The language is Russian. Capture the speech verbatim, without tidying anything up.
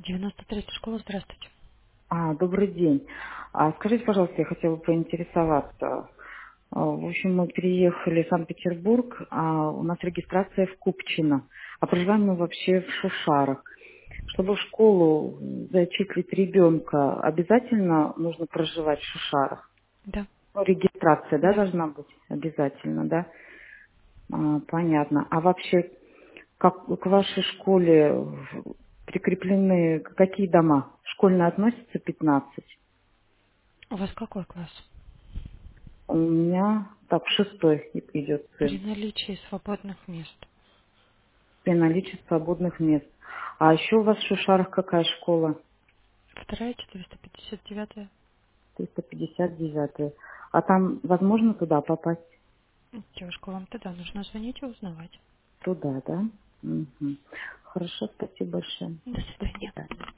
девяносто третья школа, здравствуйте. А, добрый день. А, скажите, пожалуйста, я хотела бы поинтересоваться. А, В общем, мы переехали в Санкт-Петербург, а у нас регистрация в Купчино, а проживаем мы вообще в Шушарах. Чтобы в школу зачислить ребенка, обязательно нужно проживать в Шушарах? Да, Ну, регистрация, да, да. должна быть обязательно, да? А, понятно. А вообще, как к вашей школе в- прикреплены какие дома? Школьно относится пятнадцать? У вас какой класс? У меня так шестой идет При сын, наличии свободных мест. при наличии свободных мест. А еще у вас в Шушарах какая школа? Вторая, четыреста пятьдесят девятая. триста пятьдесят девятая. А там возможно туда попасть? Девушка, вам туда нужно звонить и узнавать. Туда, да? Мгм. Хорошо, спасибо большое. До До свидания. свидания.